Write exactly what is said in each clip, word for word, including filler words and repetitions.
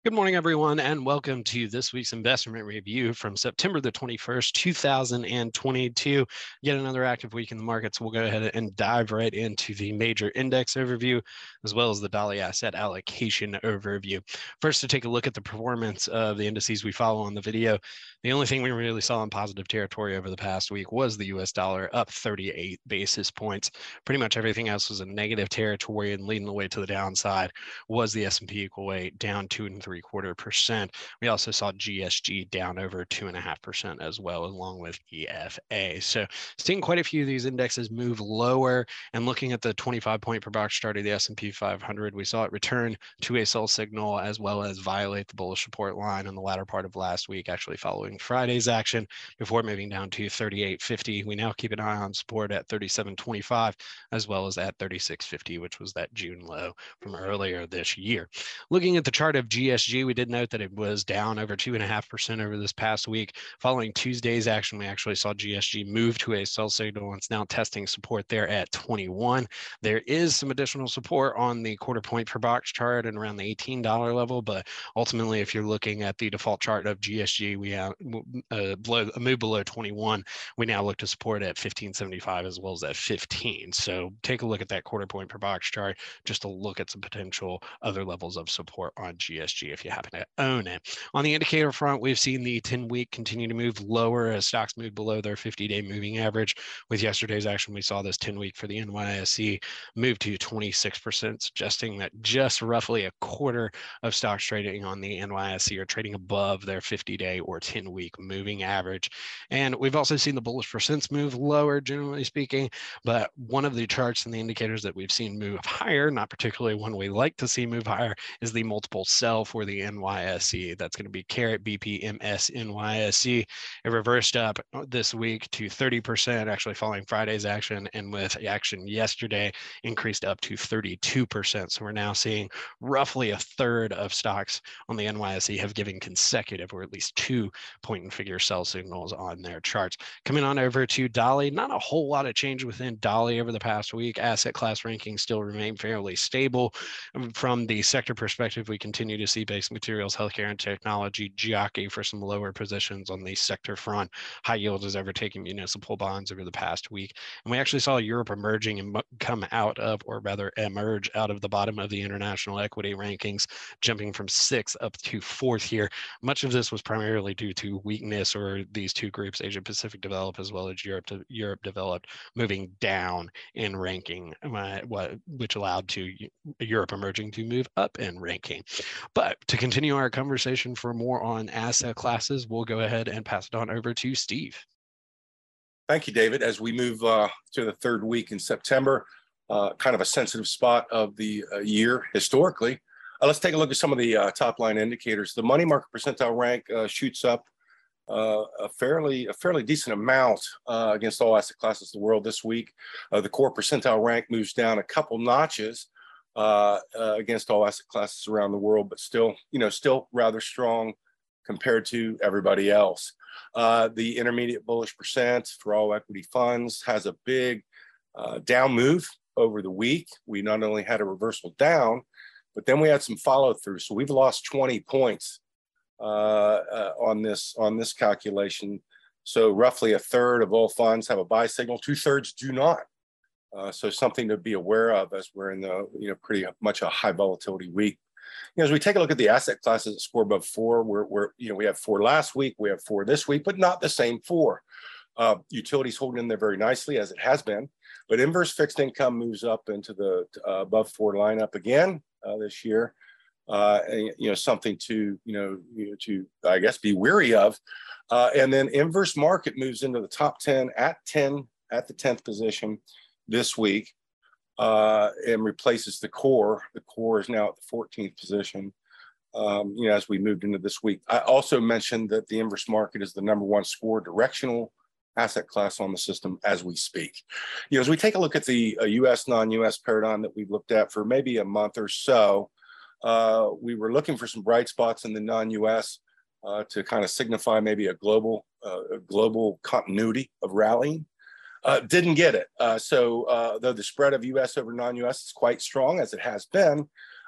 Good morning, everyone, and welcome to this week's investment review from September the twenty-first, two thousand twenty-two. Yet another active week in the markets. We'll go ahead and dive right into the major index overview, as well as the Dolly asset allocation overview. First, to take a look at the performance of the indices we follow on the video. The only thing we really saw in positive territory over the past week was the U S dollar up thirty-eight basis points. Pretty much everything else was in negative territory, and leading the way to the downside was the S and P equal weight down two and three quarter percent. We also saw G S G down over two and a half percent as well, along with E F A. So seeing quite a few of these indexes move lower, and looking at the twenty-five point per box chart of the S and P five hundred, we saw it return to a sell signal as well as violate the bullish support line in the latter part of last week, actually following Friday's action before moving down to thirty-eight fifty. We now keep an eye on support at thirty-seven twenty-five as well as at thirty-six fifty, which was that June low from earlier this year. Looking at the chart of G S G, we did note that it was down over two and a half percent over this past week. Following Tuesday's action, we actually saw G S G move to a sell signal, and it's now testing support there at twenty-one. There is some additional support on the quarter point per box chart and around the eighteen dollar level, but ultimately, if you're looking at the default chart of G S G, we have uh, below, a move below twenty-one. We now look to support at fifteen seventy-five as well as at fifteen. So take a look at that quarter point per box chart just to look at some potential other levels of support on G S G if you happen to own it. On the indicator front, we've seen the ten week continue to move lower as stocks move below their fifty day moving average. With yesterday's action, we saw this ten week for the N Y S E move to twenty-six percent, suggesting that just roughly a quarter of stocks trading on the N Y S E are trading above their fifty day or ten week moving average. And we've also seen the bullish percents move lower, generally speaking, but one of the charts and the indicators that we've seen move higher, not particularly one we like to see move higher, is the multiple sell for the N Y S E. That's going to be Caret B P M S N Y S E. It reversed up this week to thirty percent, actually following Friday's action, and with action yesterday, increased up to thirty-two percent. So we're now seeing roughly a third of stocks on the N Y S E have given consecutive, or at least two point and figure sell signals on their charts. Coming on over to Dolly, not a whole lot of change within Dolly over the past week. Asset class rankings still remain fairly stable. From the sector perspective, we continue to see basic materials, healthcare, and technology jockey for some lower positions on the sector front. High yield is overtaking municipal bonds over the past week. And we actually saw Europe emerging and come out of, or rather emerge out of the bottom of the international equity rankings, jumping from sixth up to fourth here. Much of this was primarily due to weakness, or these two groups, Asia Pacific Developed as well as Europe, to, Europe Developed, moving down in ranking, uh, which allowed to Europe emerging to move up in ranking. But to continue our conversation for more on asset classes, we'll go ahead and pass it on over to Steve. Thank you, David. As we move uh, to the third week in September, uh, kind of a sensitive spot of the uh, year historically. Uh, let's take a look at some of the uh, top line indicators. The money market percentile rank uh, shoots up uh, a fairly a fairly decent amount uh, against all asset classes of the world this week. Uh, the core percentile rank moves down a couple notches uh, uh, against all asset classes around the world, but still, you know, still rather strong compared to everybody else. Uh, the intermediate bullish percent for all equity funds has a big uh, down move over the week. We not only had a reversal down, but then we had some follow through. So we've lost twenty points uh, uh, on this on this calculation. So roughly a third of all funds have a buy signal. Two thirds do not. Uh, so something to be aware of as we're in the you know pretty much a high volatility week. You know, as we take a look at the asset classes that score above four, we're, we're you know we have four last week, we have four this week, but not the same four. Uh, utilities holding in there very nicely as it has been, but inverse fixed income moves up into the uh, above four lineup again uh, this year. Uh, and, you know, something to you know, you know to I guess be wary of. Uh, and then inverse market moves into the top ten at ten at the tenth position this week. Uh, and replaces the core. The core is now at the fourteenth position, um, you know, as we moved into this week. I also mentioned that the inverse market is the number one score directional asset class on the system as we speak. You know, as we take a look at the uh, U S non-U S paradigm that we've looked at for maybe a month or so, uh, we were looking for some bright spots in the non-U S uh, to kind of signify maybe a global, uh, a global continuity of rallying. Uh, didn't get it. Uh, so uh, though the spread of U S over non-U S is quite strong, as it has been,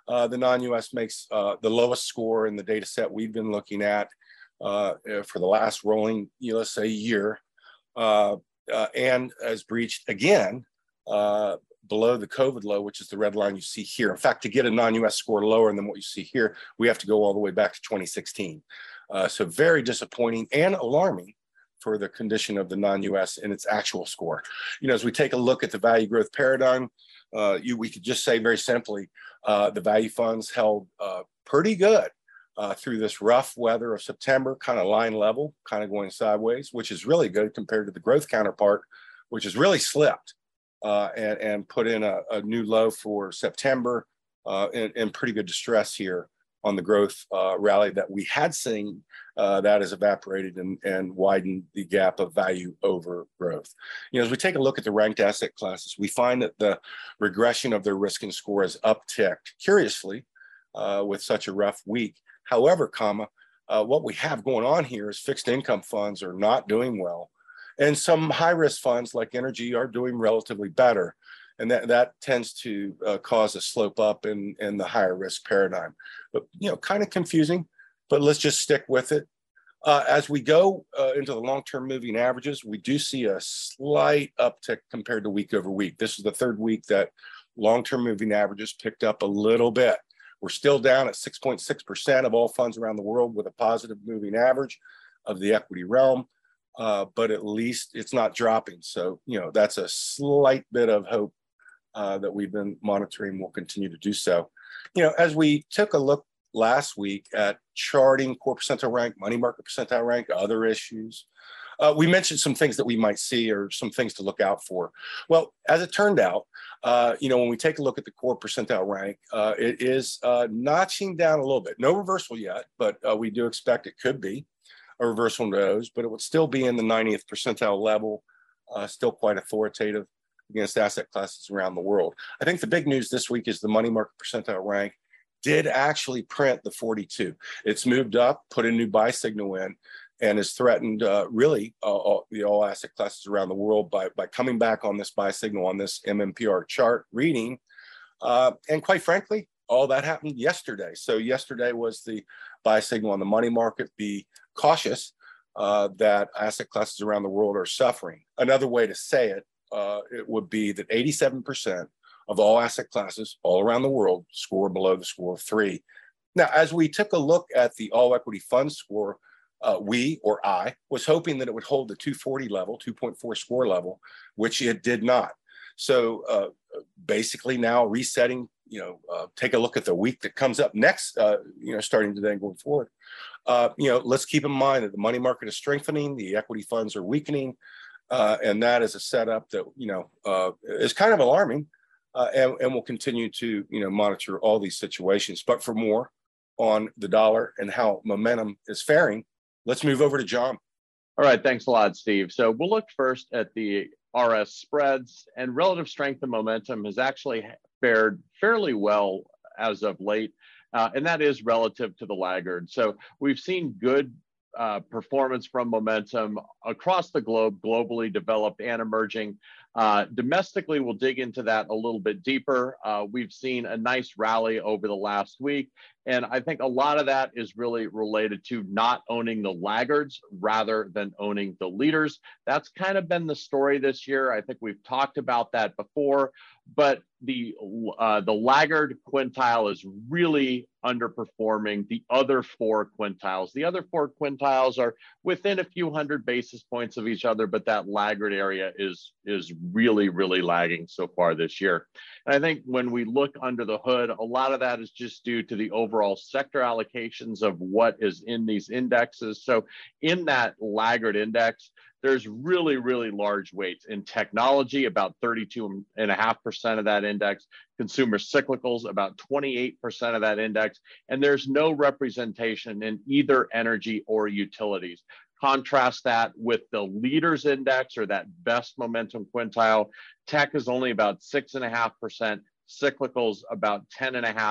uh, the non-U S makes uh, the lowest score in the data set we've been looking at uh, for the last rolling, you know, let's say year, uh, uh, and has breached again uh, below the COVID low, which is the red line you see here. In fact, to get a non-U S score lower than what you see here, we have to go all the way back to twenty sixteen. Uh, so very disappointing and alarming for the condition of the non-U S in its actual score. You know, as we take a look at the value growth paradigm, uh, you, we could just say very simply, uh, the value funds held uh, pretty good uh, through this rough weather of September, kind of line level, kind of going sideways, which is really good compared to the growth counterpart, which has really slipped uh, and, and put in a, a new low for September uh, in, in pretty good distress here on the growth uh, rally that we had seen. Uh, that has evaporated and, and widened the gap of value over growth. You know, as we take a look at the ranked asset classes, we find that the regression of their risk and score has upticked, curiously, uh, with such a rough week. However, comma, uh, what we have going on here is fixed income funds are not doing well. And some high-risk funds like energy are doing relatively better. And that, that tends to uh, cause a slope up in, in the higher risk paradigm. But, you know, kind of confusing, but let's just stick with it. Uh, as we go uh, into the long-term moving averages, we do see a slight uptick compared to week over week. This is the third week that long-term moving averages picked up a little bit. We're still down at six point six percent of all funds around the world with a positive moving average of the equity realm, uh, but at least it's not dropping. So, you know, that's a slight bit of hope uh, that we've been monitoring. Will continue to do so. You know, as we took a look last week at charting core percentile rank, money market percentile rank, other issues, uh, we mentioned some things that we might see or some things to look out for. Well, as it turned out, uh, you know, when we take a look at the core percentile rank, uh, it is uh, notching down a little bit. No reversal yet, but uh, we do expect it could be a reversal in those, but it would still be in the ninetieth percentile level, uh, still quite authoritative against asset classes around the world. I think the big news this week is the money market percentile rank did actually print the forty-two. It's moved up, put a new buy signal in, and has threatened uh, really uh, all, the all asset classes around the world by, by coming back on this buy signal on this M M P R chart reading. Uh, and quite frankly, all that happened yesterday. So yesterday was the buy signal on the money market. Be cautious uh, that asset classes around the world are suffering. Another way to say it, uh, it would be that eighty-seven percent of all asset classes all around the world score below the score of three. Now, as we took a look at the all equity fund score, uh, we, or I, was hoping that it would hold the two forty level, two point four score level, which it did not. So uh, basically now resetting, you know, uh, take a look at the week that comes up next, uh, you know, starting today and going forward. Uh, you know, let's keep in mind that the money market is strengthening, the equity funds are weakening, uh, and that is a setup that, you know, uh, is kind of alarming. Uh, and, and we'll continue to, you know, monitor all these situations. But for more on the dollar and how momentum is faring, let's move over to John. All right, thanks a lot, Steve. So we'll look first at the R S spreads, and relative strength and momentum has actually fared fairly well as of late, uh, and that is relative to the laggard. So we've seen good uh, performance from momentum across the globe, globally developed and emerging. Uh, domestically, we'll dig into that a little bit deeper. Uh, we've seen a nice rally over the last week, and I think a lot of that is really related to not owning the laggards rather than owning the leaders. That's kind of been the story this year. I think we've talked about that before, but the uh, the laggard quintile is really underperforming the other four quintiles. The other four quintiles are within a few hundred basis points of each other, but that laggard area is is really, really lagging so far this year. And I think when we look under the hood, a lot of that is just due to the overall sector allocations of what is in these indexes. So in that laggard index, there's really, really large weights in technology, about thirty-two point five percent of that index, consumer cyclicals, about twenty-eight percent of that index, and there's no representation in either energy or utilities. Contrast that with the leaders index, or that best momentum quintile. Tech is only about six point five percent, cyclicals about ten point five,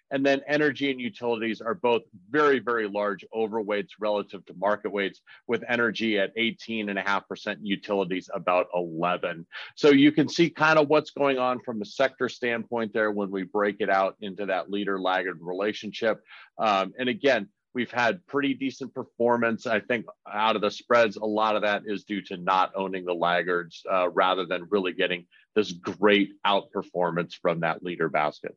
And then energy and utilities are both very, very large overweights relative to market weights, with energy at eighteen and a half percent, utilities about eleven. So you can see kind of what's going on from a sector standpoint there when we break it out into that leader laggard relationship. Um, and again, we've had pretty decent performance. I think out of the spreads, a lot of that is due to not owning the laggards uh, rather than really getting this great outperformance from that leader basket.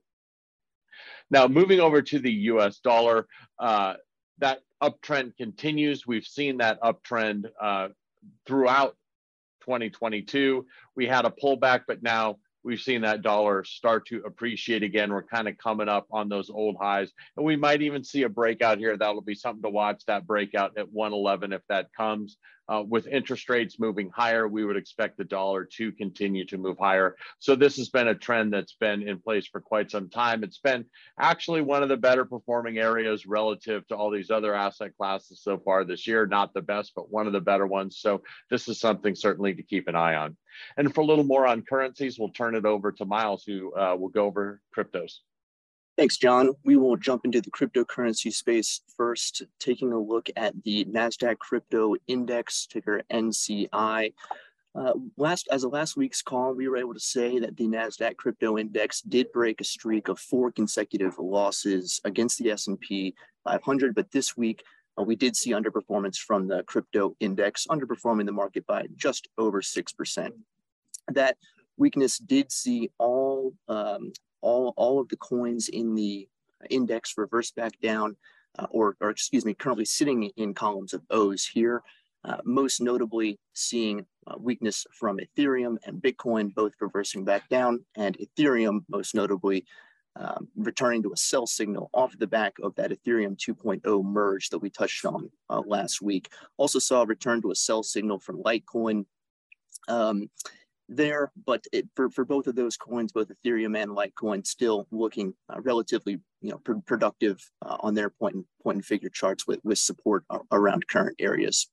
Now, moving over to the U S dollar, uh, that uptrend continues. We've seen that uptrend uh, throughout twenty twenty-two. We had a pullback, but now we've seen that dollar start to appreciate again. We're kind of coming up on those old highs, and we might even see a breakout here. That'll be something to watch, that breakout at one eleven if that comes. Uh, with interest rates moving higher, we would expect the dollar to continue to move higher. So this has been a trend that's been in place for quite some time. It's been actually one of the better performing areas relative to all these other asset classes so far this year. Not the best, but one of the better ones. So this is something certainly to keep an eye on. And for a little more on currencies, we'll turn it over to Miles, who uh, will go over cryptos. Thanks, John. We will jump into the cryptocurrency space first, taking a look at the NASDAQ Crypto Index, ticker N C I. Uh, last, as of last week's call, we were able to say that the NASDAQ Crypto Index did break a streak of four consecutive losses against the S and P five hundred, but this week uh, we did see underperformance from the crypto index, underperforming the market by just over six percent. That weakness did see all um, all, all of the coins in the index reverse back down, uh, or, or excuse me, currently sitting in columns of O's here, uh, most notably seeing uh, weakness from Ethereum and Bitcoin, both reversing back down, and Ethereum most notably um, returning to a sell signal off the back of that Ethereum two point oh merge that we touched on uh, last week. Also saw a return to a sell signal from Litecoin. Um, there, but it, for, for both of those coins, both Ethereum and Litecoin, still looking uh, relatively you know, pr productive uh, on their point and, point and figure charts with, with support around current areas.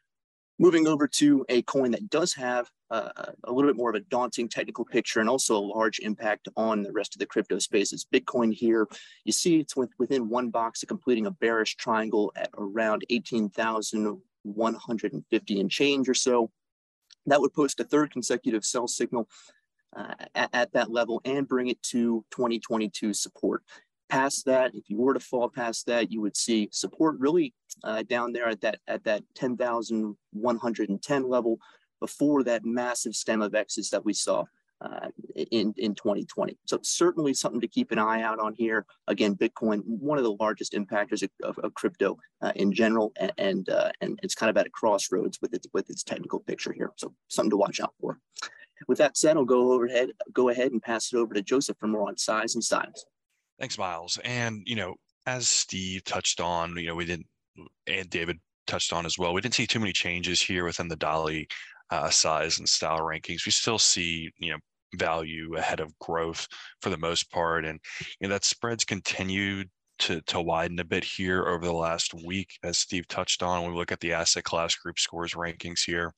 Moving over to a coin that does have uh, a little bit more of a daunting technical picture and also a large impact on the rest of the crypto space is Bitcoin here. You see it's with, within one box completing a bearish triangle at around eighteen thousand one hundred fifty and change or so. That would post a third consecutive sell signal uh, at, at that level and bring it to twenty twenty-two support. Past that, if you were to fall past that, you would see support really uh, down there at that at that ten thousand one hundred ten level before that massive stem of X's that we saw uh, in, in twenty twenty. So certainly something to keep an eye out on here. Again, Bitcoin, one of the largest impactors of, of, of crypto uh, in general, and and, uh, and it's kind of at a crossroads with its with its technical picture here. So something to watch out for. With that said, I'll go overhead, go ahead and pass it over to Joseph for more on size and styles. Thanks, Miles. And, you know, as Steve touched on, you know, we didn't, and David touched on as well, we didn't see too many changes here within the Dolly uh, size and style rankings. We still see, you know, value ahead of growth for the most part. And, you know, that spreads continued to, to widen a bit here over the last week, as Steve touched on. When we look at the asset class group scores rankings here,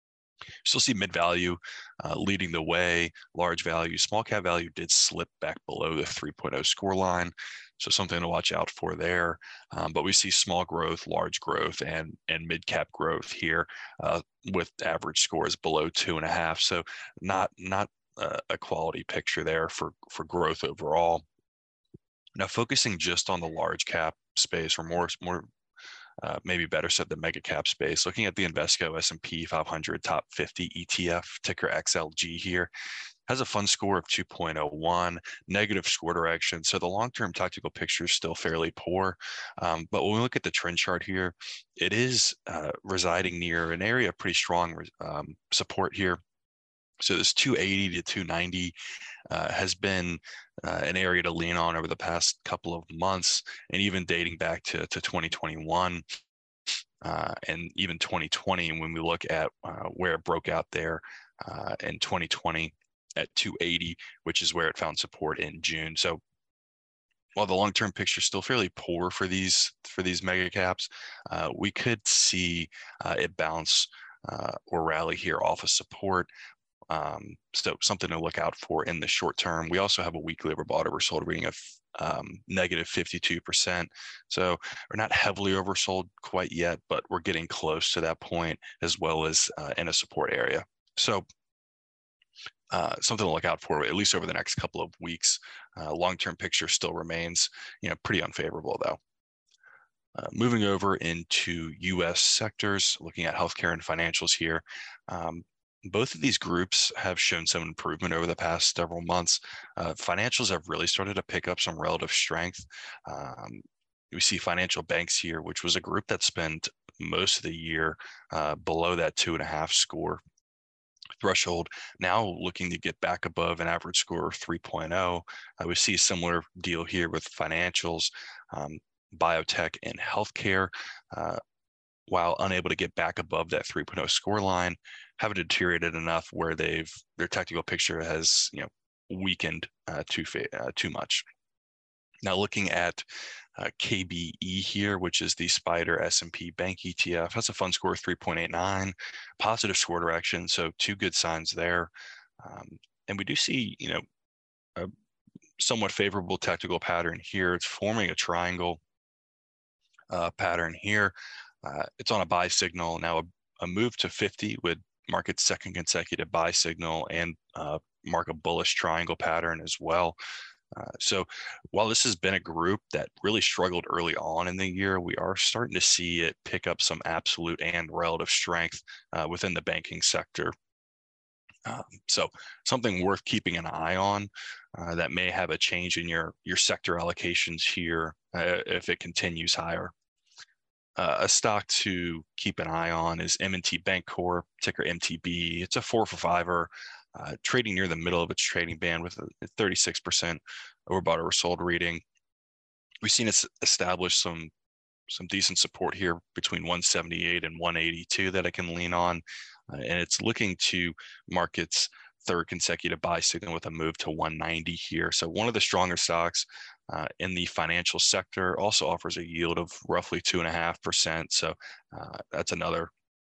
still see mid value uh, leading the way, large value, small cap value did slip back below the three point oh score line. So something to watch out for there. Um, but we see small growth, large growth, and, and mid cap growth here uh, with average scores below two and a half. So not, not uh, a quality picture there for, for growth overall. Now focusing just on the large cap space, or more, more Uh, maybe better said the mega cap space. Looking at the Invesco S and P five hundred top fifty E T F, ticker X L G here, has a fund score of two point oh one, negative score direction. So the long-term tactical picture is still fairly poor. Um, but when we look at the trend chart here, it is uh, residing near an area of pretty strong um, support here. So this two eighty to two ninety uh, has been uh, an area to lean on over the past couple of months, and even dating back to, to twenty twenty-one uh, and even twenty twenty. And when we look at uh, where it broke out there uh, in twenty twenty at two eighty, which is where it found support in June. So while the long-term picture is still fairly poor for these for these mega caps, uh, we could see uh, it bounce uh, or rally here off of support. Um, so something to look out for in the short term. We also have a weekly overbought oversold reading of um, negative fifty-two percent. So we're not heavily oversold quite yet, but we're getting close to that point, as well as uh, in a support area. So uh, something to look out for, at least over the next couple of weeks. Uh, long-term picture still remains, you know, pretty unfavorable though. Uh, moving over into U S sectors, looking at healthcare and financials here. Um, both of these groups have shown some improvement over the past several months. Uh, financials have really started to pick up some relative strength. Um, we see financial banks here, which was a group that spent most of the year uh, below that two and a half score threshold, now looking to get back above an average score of three point oh. Uh, we see a similar deal here with financials, um, biotech, and healthcare. Uh, while unable to get back above that three point oh score line, haven't deteriorated enough where they've their technical picture has, you know, weakened uh, too uh, too much. Now looking at uh, K B E here, which is the Spider S and P Bank E T F, has a fund score of three point eight nine, positive score direction, so two good signs there. Um, and we do see, you know, a somewhat favorable technical pattern here. It's forming a triangle uh, pattern here. Uh, it's on a buy signal. Now a, a move to fifty would mark its second consecutive buy signal and uh, mark a bullish triangle pattern as well. Uh, so while this has been a group that really struggled early on in the year, we are starting to see it pick up some absolute and relative strength uh, within the banking sector. Um, so something worth keeping an eye on uh, that may have a change in your, your sector allocations here uh, if it continues higher. Uh, a stock to keep an eye on is M and T Bank Corp, ticker M T B. It's a four for fiver, uh, trading near the middle of its trading band with a thirty-six percent overbought or sold reading. We've seen it establish some some decent support here between one seventy-eight and one eighty-two that it can lean on, uh, and it's looking to mark its third consecutive buy signal with a move to one ninety here. So one of the stronger stocks uh, in the financial sector, also offers a yield of roughly two and a half percent. So uh, that's another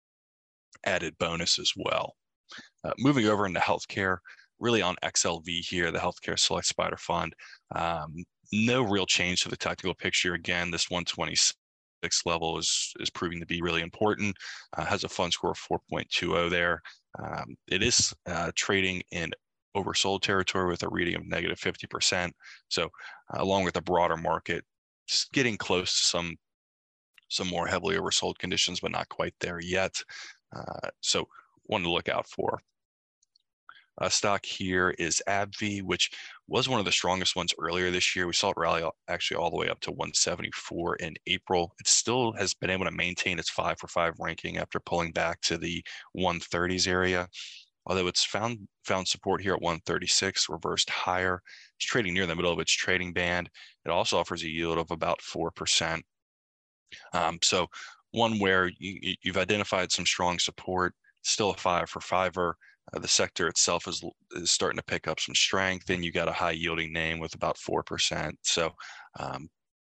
added bonus as well. Uh, moving over into healthcare, really on X L V here, the Healthcare Select Spider Fund. Um, no real change to the technical picture. Again, this one twenty-six level is is proving to be really important. Uh, has a fund score of four point two oh there. Um, it is uh, trading in oversold territory with a reading of negative fifty percent. So uh, along with the broader market, just getting close to some some more heavily oversold conditions, but not quite there yet. Uh, so one to look out for. Uh, stock here is AbbVie, which was one of the strongest ones earlier this year. We saw it rally actually all the way up to one seventy-four in April. It still has been able to maintain its five for five ranking after pulling back to the one thirties area. Although it's found found support here at one thirty-six, reversed higher. It's trading near the middle of its trading band. It also offers a yield of about four percent. Um, so one where you, you've identified some strong support, still a five for fiver. Uh, the sector itself is, is starting to pick up some strength, and you got a high yielding name with about four percent. So um,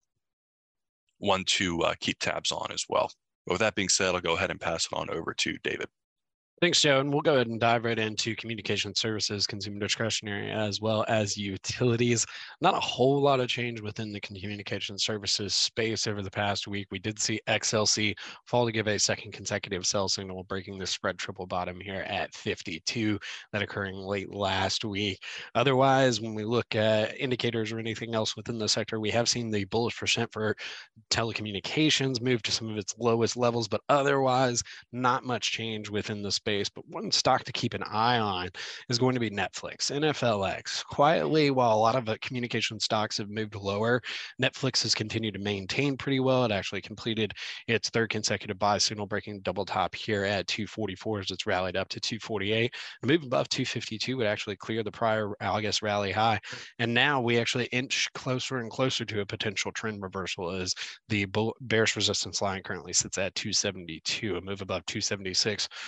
one to uh, keep tabs on as well. But with that being said, I'll go ahead and pass it on over to David. Thanks, Joe. And we'll go ahead and dive right into communication services, consumer discretionary, as well as utilities. Not a whole lot of change within the communication services space over the past week. We did see X L C fall to give a second consecutive sell signal, breaking the spread triple bottom here at fifty-two, that occurring late last week. Otherwise, when we look at indicators or anything else within the sector, we have seen the bullish percent for telecommunications move to some of its lowest levels, but otherwise not much change within the space. But one stock to keep an eye on is going to be Netflix, N F L X. Quietly, while a lot of the communication stocks have moved lower, Netflix has continued to maintain pretty well. It actually completed its third consecutive buy signal, breaking double top here at two forty-four as it's rallied up to two forty-eight. A move above two fifty-two would actually clear the prior August rally high. And now we actually inch closer and closer to a potential trend reversal as the bearish resistance line currently sits at two seventy-two. A move above two seventy-six would flip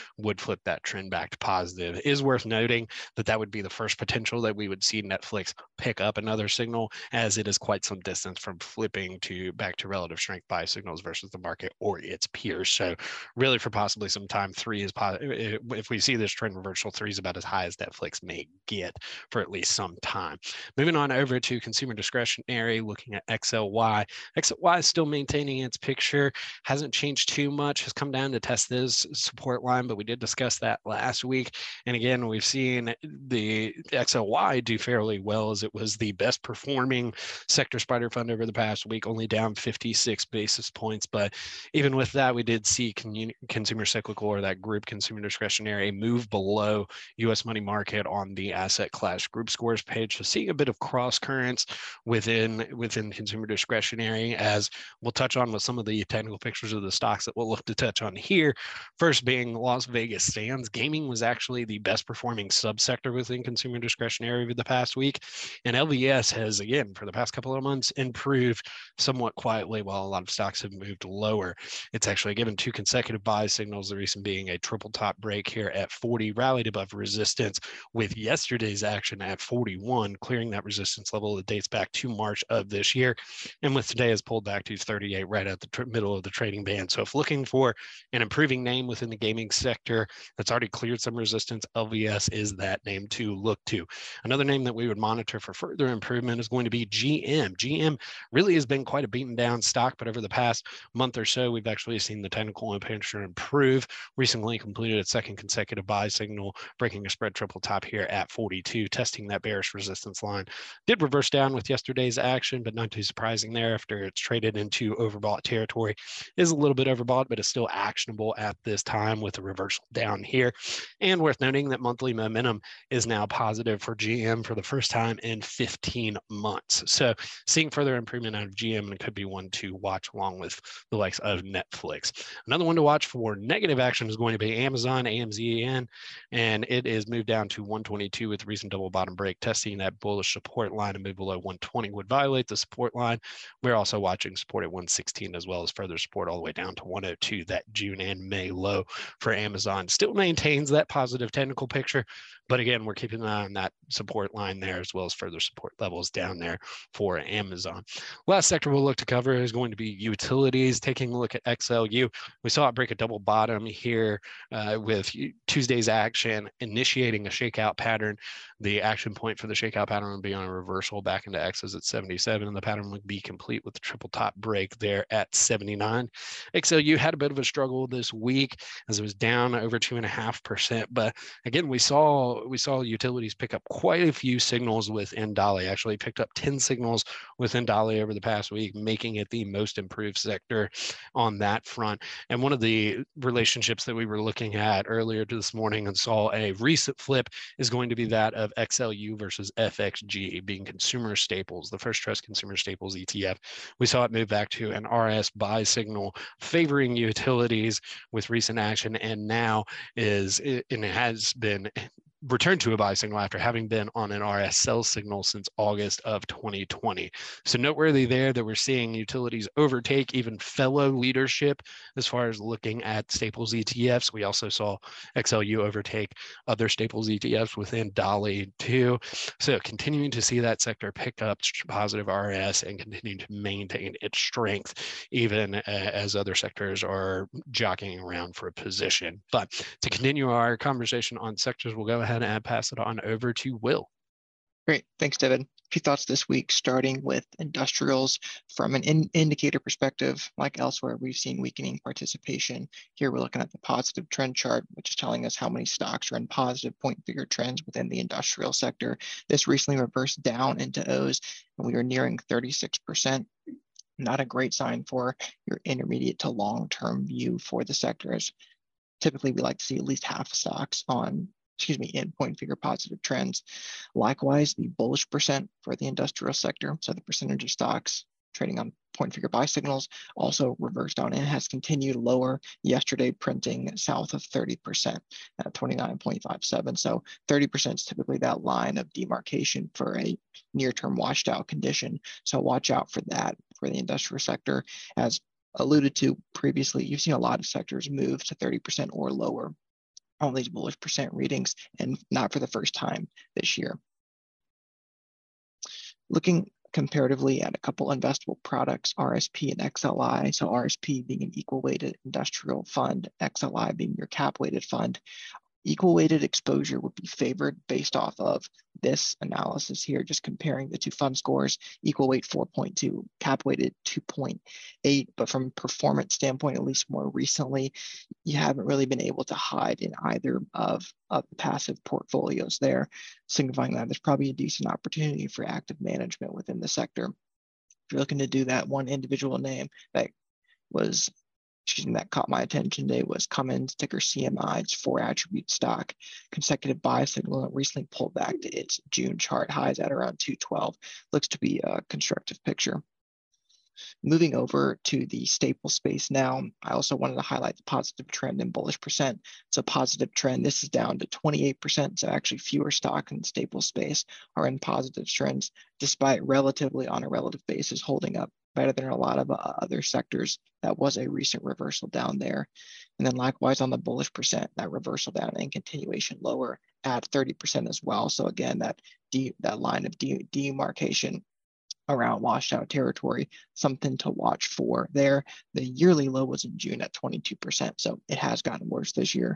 flip that trend back to positive. It is worth noting that that would be the first potential that we would see Netflix pick up another signal, as it is quite some distance from flipping to back to relative strength buy signals versus the market or its peers. So really for possibly some time, three is positive. If we see this trend reversal, three is about as high as Netflix may get for at least some time. Moving on over to consumer discretionary, looking at X L Y. X L Y is still maintaining its picture, hasn't changed too much, has come down to test this support line, but we did discuss that last week. And again, we've seen the X L Y do fairly well, as it was the best performing sector spider fund over the past week, only down fifty-six basis points. But even with that, we did see con- consumer cyclical, or that group consumer discretionary, move below U S money market on the asset class group scores page. So seeing a bit of cross currents within within consumer discretionary, as we'll touch on with some of the technical pictures of the stocks that we'll look to touch on here. First being Las Vegas Sands. Gaming was actually the best performing subsector within consumer discretionary over the past week. And L V S has, again, for the past couple of months, improved somewhat quietly while a lot of stocks have moved lower. It's actually given two consecutive buy signals, the recent being a triple top break here at forty, rallied above resistance with yesterday's action at forty-one, clearing that resistance level that dates back to March of this year. And with today has pulled back to thirty-eight, right at the tr- middle of the trading band. So if looking for an improving name within the gaming sector that's already cleared some resistance, L V S is that name to look to. Another name that we would monitor for further improvement is going to be G M. G M really has been quite a beaten down stock, but over the past month or so, we've actually seen the technical picture improve. Recently completed its second consecutive buy signal, breaking a spread triple top here at forty-two, testing that bearish resistance line. Did reverse down with yesterday's action, but not too surprising there after it's traded into overbought territory. Is a little bit overbought, but is still actionable at this time with a reversal down here. And worth noting that monthly momentum is now positive for G M for the first time in fifteen months. So seeing further improvement out of G M, and it could be one to watch along with the likes of Netflix. Another one to watch for negative action is going to be Amazon, A M Z N, and it is moved down to one twenty-two with recent double bottom break, testing that bullish support line. And move below one twenty would violate the support line. We're also watching support at one sixteen, as well as further support all the way down to one oh two, that June and May low for Amazon. Still maintains that positive technical picture, but again, we're keeping an eye on that support line there, as well as further support levels down there for Amazon. Last sector we'll look to cover is going to be utilities. Taking a look at X L U, we saw it break a double bottom here uh, with Tuesday's action, initiating a shakeout pattern. The action point for the shakeout pattern would be on a reversal back into X's at seventy-seven, and the pattern would be complete with the triple top break there at seventy-nine. X L U had a bit of a struggle this week as it was down over two and a half percent. But again, we saw we saw utilities pick up quite a few signals within Dolly. Actually picked up ten signals within Dolly over the past week, making it the most improved sector on that front. And one of the relationships that we were looking at earlier this morning and saw a recent flip is going to be that of X L U versus F X G, being consumer staples, the First Trust Consumer Staples E T F. We saw it move back to an R S buy signal favoring utilities with recent action, and now is, and it has been returned to a buy signal after having been on an R S sell signal since August of twenty twenty. So noteworthy there that we're seeing utilities overtake even fellow leadership as far as looking at staples E T Fs. We also saw X L U overtake other staples E T Fs within Dolly too. So continuing to see that sector pick up positive R S and continuing to maintain its strength even uh, as other sectors are jockeying around for a position. But to continue our conversation on sectors, we'll go ahead and pass it on over to Will. Great. Thanks, David. A few thoughts this week, starting with industrials. From an in indicator perspective, like elsewhere, we've seen weakening participation. Here we're looking at the positive trend chart, which is telling us how many stocks are in positive point figure trends within the industrial sector. This recently reversed down into O's, and we are nearing thirty-six percent. Not a great sign for your intermediate to long-term view for the sectors. Typically, we like to see at least half stocks on excuse me, in point figure positive trends. Likewise, the bullish percent for the industrial sector, so the percentage of stocks trading on point figure buy signals, also reversed down and has continued lower, yesterday printing south of thirty percent at twenty-nine point five seven. So thirty percent is typically that line of demarcation for a near-term washed out condition. So watch out for that for the industrial sector. As alluded to previously, you've seen a lot of sectors move to thirty percent or lower on these bullish percent readings, and not for the first time this year. Looking comparatively at a couple investable products, R S P and X L I. So R S P being an equal weighted industrial fund, X L I being your cap weighted fund. Equal weighted exposure would be favored based off of this analysis here, just comparing the two fund scores. Equal weight four point two, cap weighted two point eight, but from a performance standpoint, at least more recently, you haven't really been able to hide in either of, of the passive portfolios there, signifying that there's probably a decent opportunity for active management within the sector. If you're looking to do that, one individual name that was excuse me, that caught my attention today was Cummins, ticker C M I. It's four attribute stock, consecutive buy signal, and recently pulled back to its June chart highs at around two twelve. Looks to be a constructive picture. Moving over to the staple space now, I also wanted to highlight the positive trend in bullish percent. It's a positive trend. This is down to twenty-eight percent. So actually fewer stocks in the staple space are in positive trends, despite relatively on a relative basis holding up better than a lot of uh, other sectors. That was a recent reversal down there. And then likewise on the bullish percent, that reversal down and continuation lower at thirty percent as well. So again, that de that line of de demarcation around washed out territory, something to watch for there. The yearly low was in June at twenty-two percent. So it has gotten worse this year.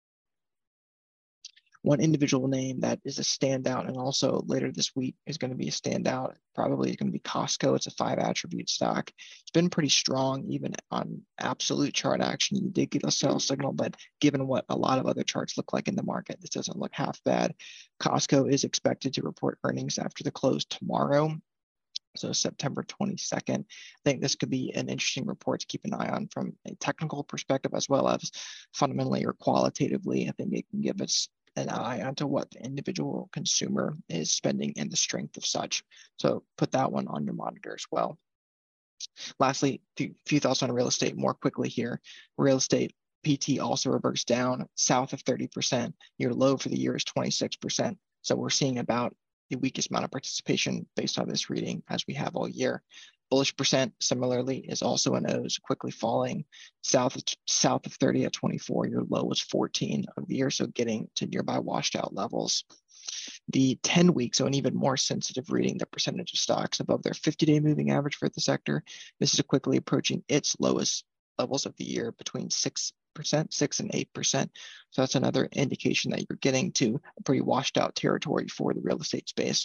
One individual name that is a standout, and also later this week is going to be a standout, probably going to be Costco. It's a five attribute stock. It's been pretty strong, even on absolute chart action. You did get a sell signal, but given what a lot of other charts look like in the market, this doesn't look half bad. Costco is expected to report earnings after the close tomorrow. So September twenty-second. I think this could be an interesting report to keep an eye on from a technical perspective, as well as fundamentally or qualitatively. I think it can give us an eye onto what the individual consumer is spending and the strength of such. So put that one on your monitor as well. Lastly, a few, few thoughts on real estate more quickly here. Real estate P T also reversed down south of thirty percent. Your low for the year is twenty-six percent. So we're seeing about the weakest amount of participation based on this reading as we have all year. Bullish percent similarly is also an O's, quickly falling south of, south of thirty at twenty-four. Your low was fourteen of the year, so getting to nearby washed out levels. The ten week, so an even more sensitive reading, the percentage of stocks above their fifty day moving average for the sector. This is quickly approaching its lowest levels of the year, between six percent, six and eight percent. So that's another indication that you're getting to a pretty washed out territory for the real estate space.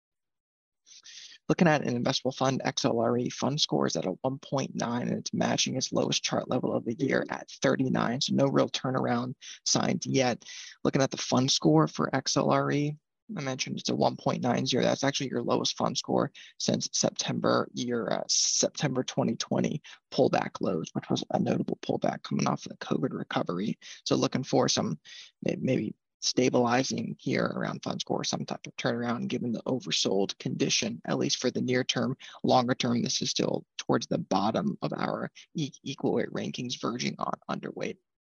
Looking at an investable fund, X L R E fund score is at a one point nine, and it's matching its lowest chart level of the year at thirty-nine. So no real turnaround signs yet. Looking at the fund score for X L R E, I mentioned it's a one point nine zero. That's actually your lowest fund score since September year, uh, September twenty twenty pullback lows, which was a notable pullback coming off of the COVID recovery. So looking for some maybe stabilizing here around fund score, some type of turnaround given the oversold condition, at least for the near term. Longer term, this is still towards the bottom of our e equal weight rankings, verging on underweight.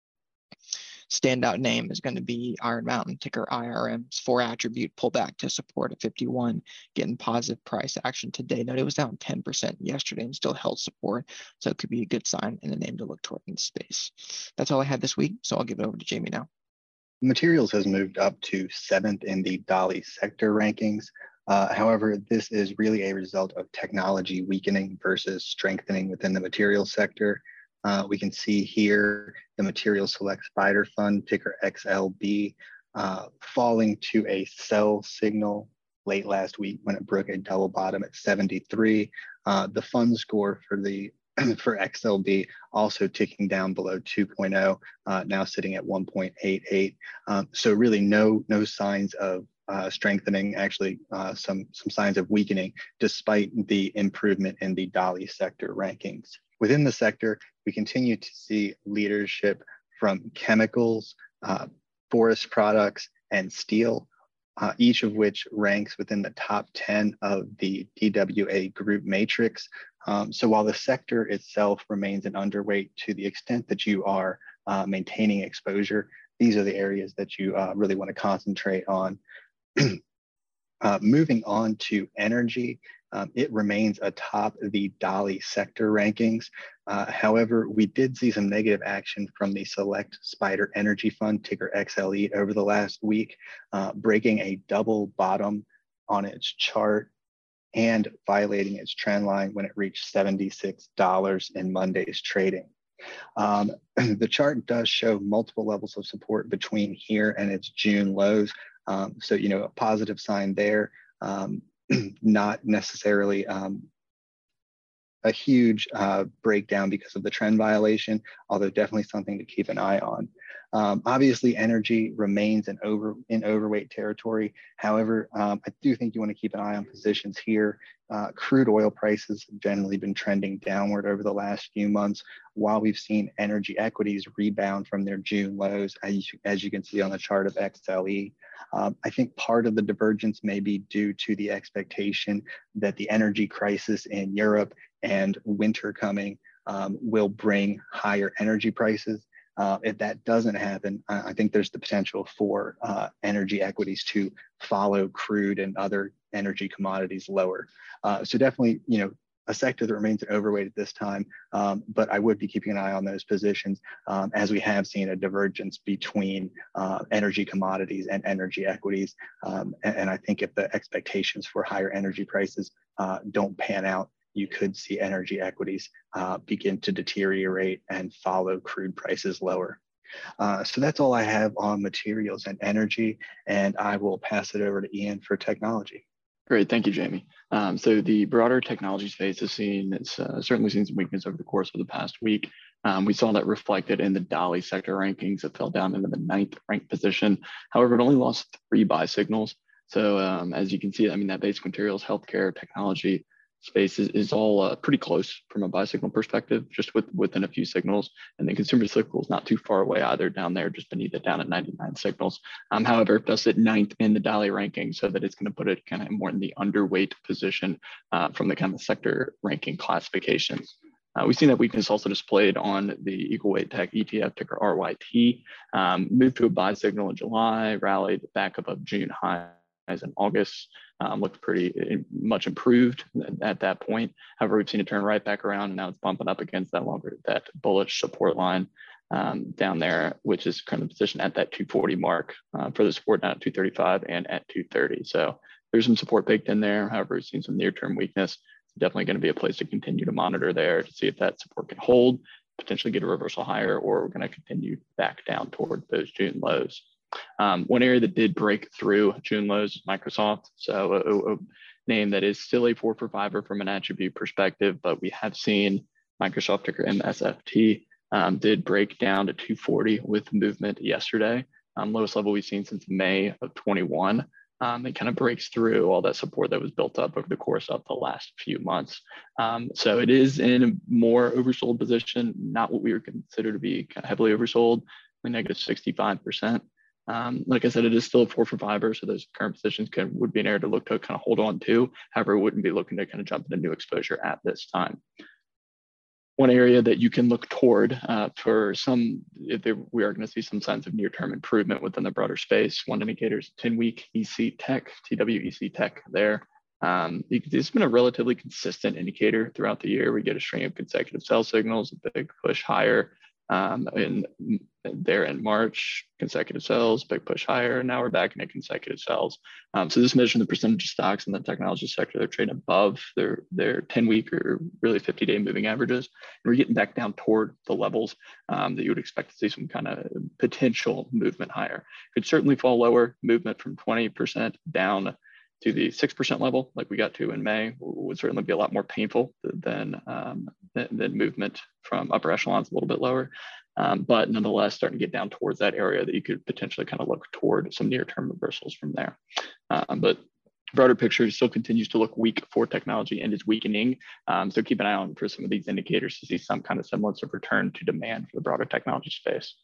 Standout name is going to be Iron Mountain, ticker I R M. It's four attribute pullback to support at fifty-one, getting positive price action today. Note it was down ten percent yesterday and still held support, so it could be a good sign and a name to look toward in space. That's all I had this week, so I'll give it over to Jamie now. Materials has moved up to seventh in the Dolly sector rankings. Uh, however, this is really a result of technology weakening versus strengthening within the materials sector. Uh, we can see here the Material Select Spider Fund, ticker X L B, uh, falling to a sell signal late last week when it broke a double bottom at seventy-three. Uh, the fund score for the for X L B also ticking down below two point oh, uh, now sitting at one point eight eight. Um, so really no no signs of uh, strengthening, actually uh, some, some signs of weakening despite the improvement in the Dolly sector rankings. Within the sector, we continue to see leadership from chemicals, uh, forest products, and steel, uh, each of which ranks within the top ten of the D W A group matrix. Um, so while the sector itself remains an underweight, to the extent that you are uh, maintaining exposure, these are the areas that you uh, really want to concentrate on. uh, moving on to energy, Um, it remains atop the Dolly sector rankings. Uh, however, we did see some negative action from the Select Spider Energy Fund, ticker X L E, over the last week, uh, breaking a double bottom on its chart and violating its trend line when it reached seventy-six dollars in Monday's trading. Um, the chart does show multiple levels of support between here and its June lows. Um, so, you know, a positive sign there, um, not necessarily um, a huge uh, breakdown because of the trend violation, although definitely something to keep an eye on. Um, obviously, energy remains in, over, in overweight territory. However, um, I do think you want to keep an eye on positions here. Uh, crude oil prices have generally been trending downward over the last few months, while we've seen energy equities rebound from their June lows, as you, as you can see on the chart of X L E. Um, I think part of the divergence may be due to the expectation that the energy crisis in Europe and winter coming um, will bring higher energy prices. Uh, if that doesn't happen, I, I think there's the potential for uh, energy equities to follow crude and other energy commodities lower. Uh, so definitely, you know, a sector that remains an overweight at this time, um, but I would be keeping an eye on those positions um, as we have seen a divergence between uh, energy commodities and energy equities. Um, and, and I think if the expectations for higher energy prices uh, don't pan out, you could see energy equities uh, begin to deteriorate and follow crude prices lower. Uh, so that's all I have on materials and energy, and I will pass it over to Ian for technology. Great, thank you, Jamie. Um, so the broader technology space has seen, it's uh, certainly seen some weakness over the course of the past week. Um, we saw that reflected in the Dolly sector rankings. It fell down into the ninth ranked position. However, it only lost three buy signals. So um, as you can see, I mean, that basic materials, healthcare, technology space is, is all uh, pretty close from a buy signal perspective, just with, within a few signals. And then consumer cyclical is not too far away either, down there, just beneath it, down at ninety-nine signals. Um, however, it does sit ninth in the Dolly ranking, so that it's going to put it kind of more in the underweight position uh, from the kind of sector ranking classifications. Uh, we've seen that weakness also displayed on the equal weight tech E T F, ticker R Y T, um, moved to a buy signal in July, rallied back above June highs in August, um, looked pretty much improved at that point. However, we've seen it turn right back around, and now it's bumping up against that longer, that bullish support line um, down there, which is kind of positioned at that two forty mark uh, for the support down at two thirty-five and at two thirty. So there's some support baked in there. However, we've seen some near-term weakness. It's definitely going to be a place to continue to monitor there to see if that support can hold, potentially get a reversal higher, or we're going to continue back down toward those June lows. Um, one area that did break through June lows is Microsoft. So a, a name that is still a four for fiver from an attribute perspective, but we have seen Microsoft, ticker M S F T, um, did break down to two forty with movement yesterday. Um, lowest level we've seen since May of twenty-one. Um, it kind of breaks through all that support that was built up over the course of the last few months. Um, so it is in a more oversold position, not what we would consider to be kind of heavily oversold, negative sixty-five percent. Um, like I said, it is still a four for fiver, so those current positions can, would be an area to look to kind of hold on to. However, it wouldn't be looking to kind of jump into new exposure at this time. One area that you can look toward uh, for some, if they, we are going to see some signs of near-term improvement within the broader space. One indicator is ten-week E C Tech, T W E C Tech there. Um, you can see it's been a relatively consistent indicator throughout the year. We get a string of consecutive sell signals, a big push higher. Um, in there in March, consecutive sells, big push higher, and now we're back into consecutive sells. Um, so this measures the percentage of stocks in the technology sector that are trading above their their ten-week or really fifty-day moving averages. And we're getting back down toward the levels um, that you would expect to see some kind of potential movement higher. Could certainly fall lower. Movement from twenty percent down to the six percent level, like we got to in May, would certainly be a lot more painful than, um, than, than movement from upper echelons a little bit lower. Um, but nonetheless, starting to get down towards that area that you could potentially kind of look toward some near-term reversals from there. Um, but broader picture still continues to look weak for technology and is weakening. Um, so keep an eye on for some of these indicators to see some kind of semblance of return to demand for the broader technology space.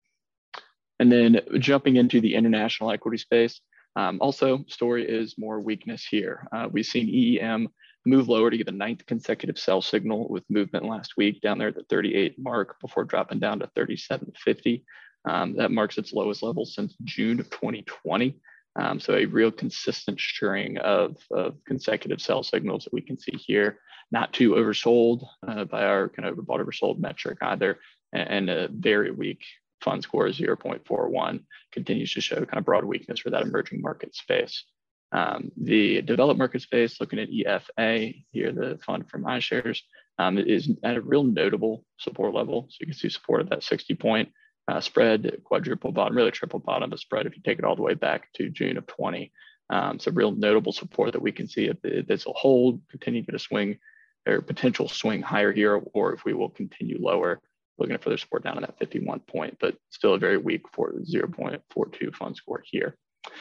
And then jumping into the international equity space, Um, also, story is more weakness here. Uh, we've seen E E M move lower to get the ninth consecutive sell signal with movement last week down there at the thirty-eight mark before dropping down to thirty-seven fifty. Um, that marks its lowest level since June of twenty twenty. Um, so a real consistent string of, of consecutive sell signals that we can see here, not too oversold uh, by our kind of overbought oversold metric either, and a very weak fund score, zero point four one, continues to show kind of broad weakness for that emerging market space. Um, the developed market space, looking at E F A here, the fund from iShares, um, is at a real notable support level. So you can see support at that sixty point uh, spread, quadruple bottom, really triple bottom of spread if you take it all the way back to June of twenty. Um, so real notable support that we can see if this will hold, continue to swing, or potential swing higher here, or if we will continue lower, looking at further support down in that fifty-one point, but still a very weak for zero point four two fund score here.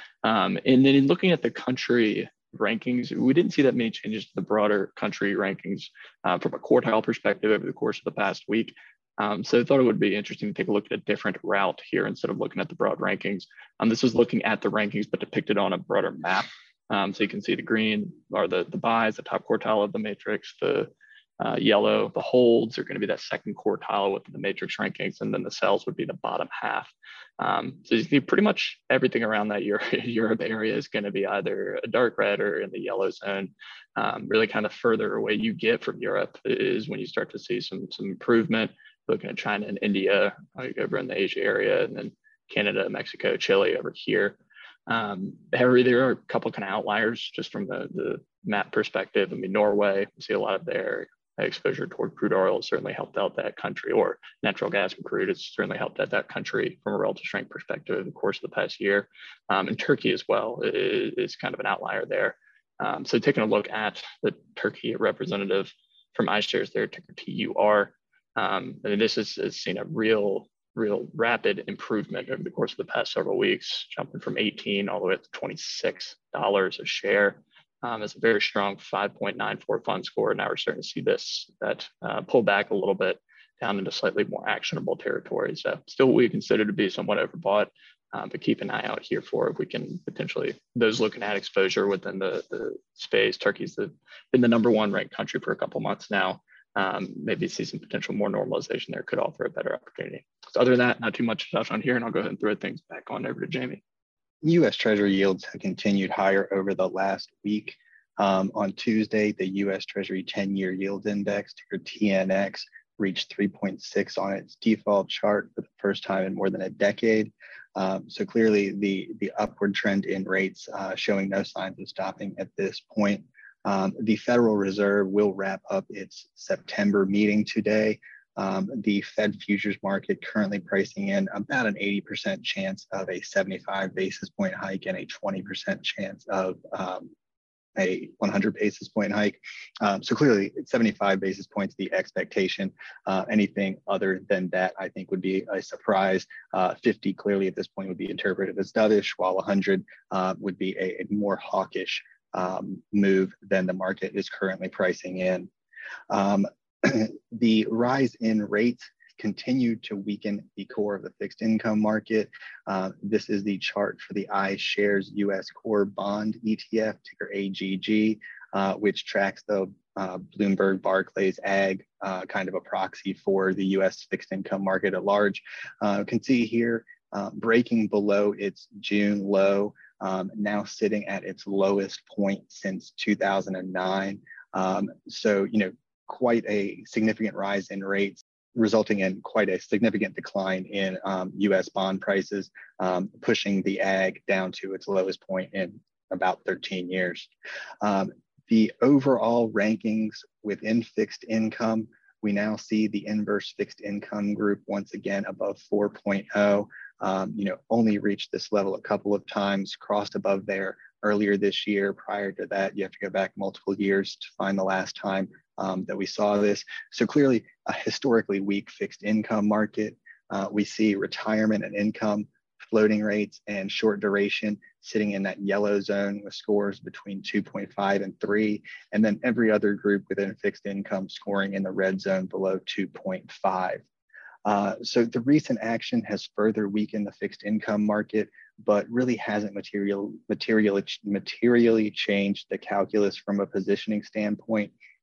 Um, and then in looking at the country rankings, we didn't see that many changes to the broader country rankings uh, from a quartile perspective over the course of the past week. Um, so I thought it would be interesting to take a look at a different route here instead of looking at the broad rankings. Um, this is looking at the rankings, but depicted on a broader map. Um, so you can see the green are the, the buys, the top quartile of the matrix, the uh, yellow, the holds are going to be that second quartile within the matrix rankings, and then the sells would be the bottom half. Um, so you see pretty much everything around that Europe, Europe area is going to be either a dark red or in the yellow zone. Um, really kind of further away you get from Europe is when you start to see some, some improvement, looking at China and India like over in the Asia area, and then Canada, Mexico, Chile over here. Um, however, there are a couple kind of outliers just from the, the map perspective. I mean, Norway, we see a lot of their exposure toward crude oil has certainly helped out that country, or natural gas and crude has certainly helped out that country from a relative strength perspective over the course of the past year. Um, and Turkey as well is, is kind of an outlier there. Um, so taking a look at the Turkey representative from iShares there, ticker T U R, um, I mean, this has, has seen a real, real rapid improvement over the course of the past several weeks, jumping from eighteen all the way up to twenty-six dollars a share. Um, it's a very strong five point nine four fund score. Now we're starting to see this, that uh, pull back a little bit down into slightly more actionable territory. So still what we consider to be somewhat overbought, uh, but keep an eye out here for if we can potentially, those looking at exposure within the, the space. Turkey's the, been the number one ranked country for a couple months now. Um, maybe see some potential more normalization there could offer a better opportunity. So other than that, not too much to touch on here, and I'll go ahead and throw things back on over to Jamie. U S Treasury yields have continued higher over the last week. Um, on Tuesday, the U S Treasury ten-year yield index, ticker T N X, reached three point six on its default chart for the first time in more than a decade. Um, so clearly the, the upward trend in rates uh, showing no signs of stopping at this point. Um, the Federal Reserve will wrap up its September meeting today. Um, the Fed futures market currently pricing in about an eighty percent chance of a seventy-five basis point hike and a twenty percent chance of um, a one hundred basis point hike. Um, so clearly seventy-five basis points, the expectation. Uh, anything other than that, I think would be a surprise. Uh, fifty clearly at this point would be interpreted as dovish, while one hundred uh, would be a, a more hawkish um, move than the market is currently pricing in. Um, The rise in rates continued to weaken the core of the fixed income market. Uh, this is the chart for the iShares U S Core Bond E T F, ticker A G G, uh, which tracks the uh, Bloomberg Barclays Ag, uh, kind of a proxy for the U S fixed income market at large. Uh, you can see here uh, breaking below its June low, um, now sitting at its lowest point since two thousand nine. Um, so, you know, quite a significant rise in rates, resulting in quite a significant decline in um, U S bond prices, um, pushing the ag down to its lowest point in about thirteen years. Um, the overall rankings within fixed income, we now see the inverse fixed income group once again above four point oh. Um, you know, only reached this level a couple of times, crossed above there earlier this year. Prior to that, you have to go back multiple years to find the last time um, that we saw this. So clearly a historically weak fixed income market. Uh, we see retirement and income, floating rates, and short duration sitting in that yellow zone with scores between two point five and three, and then every other group within fixed income scoring in the red zone below two point five. Uh, so the recent action has further weakened the fixed income market, but really hasn't material, material, materially changed the calculus from a positioning standpoint.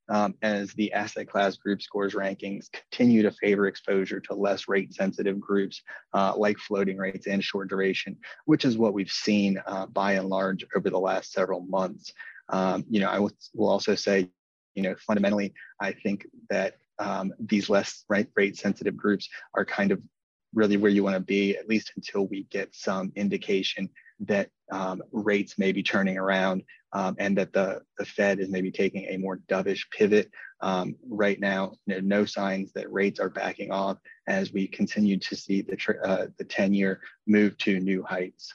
um, as the asset class group scores rankings continue to favor exposure to less rate sensitive groups uh, like floating rates and short duration, which is what we've seen uh, by and large over the last several months. Um, you know, I will also say, you know, fundamentally, I think that um, these less right, rate sensitive groups are kind of really where you want to be, at least until we get some indication that um, rates may be turning around um, and that the, the Fed is maybe taking a more dovish pivot. Um, right now, you know, no signs that rates are backing off as we continue to see the, uh, the ten-year move to new heights.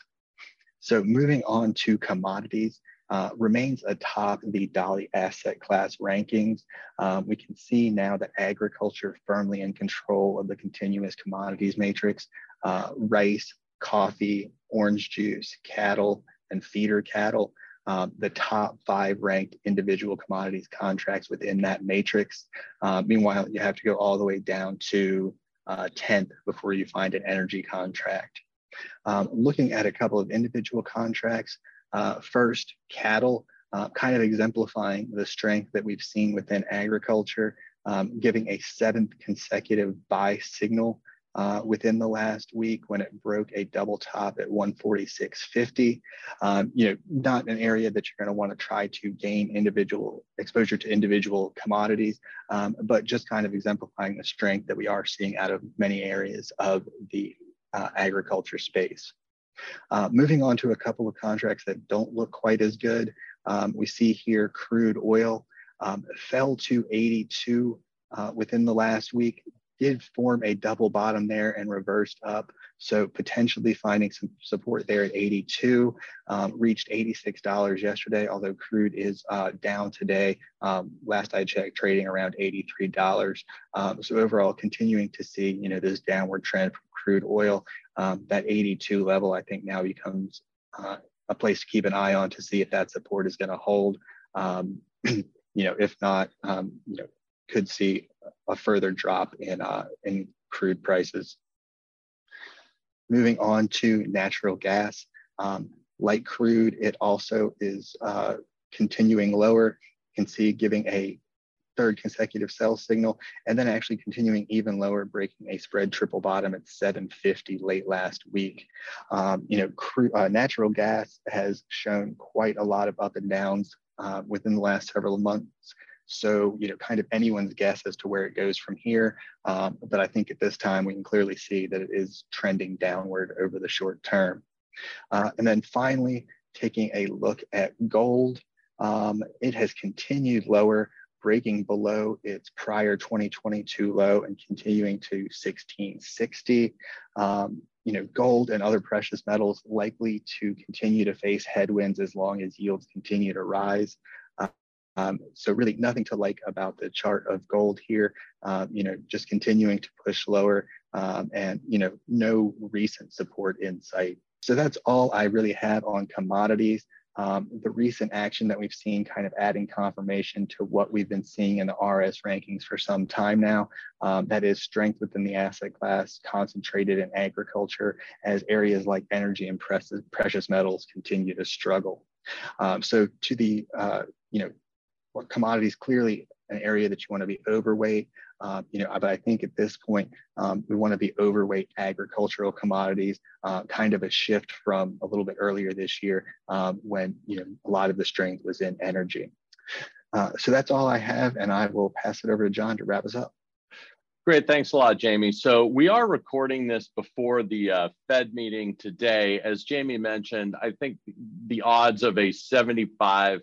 So moving on to commodities, uh, remains atop the Dolly asset class rankings. Um, we can see now that agriculture firmly in control of the continuous commodities matrix. Uh, rice, coffee, orange juice, cattle, and feeder cattle, um, the top five ranked individual commodities contracts within that matrix. Uh, meanwhile, you have to go all the way down to uh, tenth before you find an energy contract. Um, looking at a couple of individual contracts, uh, first, cattle, uh, kind of exemplifying the strength that we've seen within agriculture, um, giving a seventh consecutive buy signal uh, within the last week when it broke a double top at one forty-six fifty. Um, you know, not an area that you're going to want to try to gain individual exposure to individual commodities, um, but just kind of exemplifying the strength that we are seeing out of many areas of the uh, agriculture space. Uh, moving on to a couple of contracts that don't look quite as good. Um, we see here crude oil um, fell to eighty-two uh, within the last week, did form a double bottom there and reversed up. So potentially finding some support there at eighty-two, um, reached eighty-six dollars yesterday, although crude is uh, down today. Um, last I checked, trading around eighty-three dollars. Um, so overall, continuing to see, you know, this downward trend from crude oil. Um, that eighty-two level, I think now becomes uh, a place to keep an eye on to see if that support is going to hold. Um, you know, if not, um, you know, could see a further drop in uh, in crude prices. Moving on to natural gas, um, like crude, it also is uh, continuing lower. You can see giving a third consecutive sell signal, and then actually continuing even lower, breaking a spread triple bottom at seven fifty late last week. Um, you know, crude, uh, natural gas has shown quite a lot of up and downs uh, within the last several months. So, you know, kind of anyone's guess as to where it goes from here. Um, but I think at this time, we can clearly see that it is trending downward over the short term. Uh, and then finally, taking a look at gold, um, it has continued lower, breaking below its prior twenty twenty-two low and continuing to sixteen sixty. Um, you know, gold and other precious metals likely to continue to face headwinds as long as yields continue to rise. Uh, um, so really nothing to like about the chart of gold here, uh, you know, just continuing to push lower um, and, you know, no recent support in sight. So that's all I really have on commodities. Um, the recent action that we've seen kind of adding confirmation to what we've been seeing in the R S rankings for some time now. Um, that is strength within the asset class concentrated in agriculture as areas like energy and precious, precious metals continue to struggle. Um, so to the, uh, you know, commodities, clearly an area that you want to be overweight. Uh, you know, but I think at this point, um, we want to be overweight agricultural commodities, uh, kind of a shift from a little bit earlier this year um, when, you know, a lot of the strength was in energy. Uh, so that's all I have, and I will pass it over to John to wrap us up. Great, thanks a lot, Jamie. So we are recording this before the uh, Fed meeting today. As Jamie mentioned, I think the odds of a seventy-five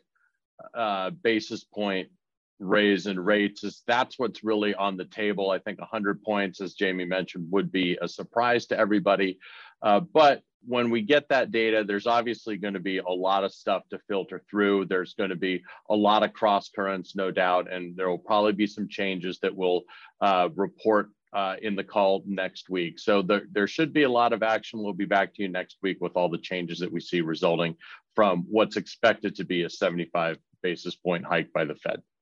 uh, basis point raise in rates is that's what's really on the table. I think one hundred points, as Jamie mentioned, would be a surprise to everybody. Uh, but when we get that data, there's obviously going to be a lot of stuff to filter through. There's going to be a lot of cross currents, no doubt, and there will probably be some changes that we'll uh, report uh, in the call next week. So there, there should be a lot of action. We'll be back to you next week with all the changes that we see resulting from what's expected to be a seventy-five basis point hike by the Fed.